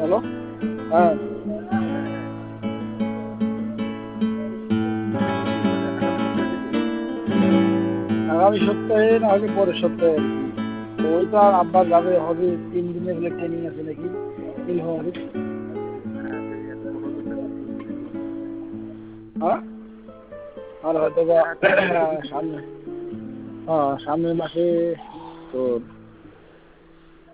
Hello, হ্যাঁ আগামী সপ্তাহে না হলে পরের সপ্তাহে আর কি। তো ওইটা আব্বা যাবে হবে 3 দিনের বলে ট্রেনিং আছে নাকি নীলফামারীর। হ্যাঁ আর হয়তো বা সামনে, হ্যাঁ সামনের মাসে তো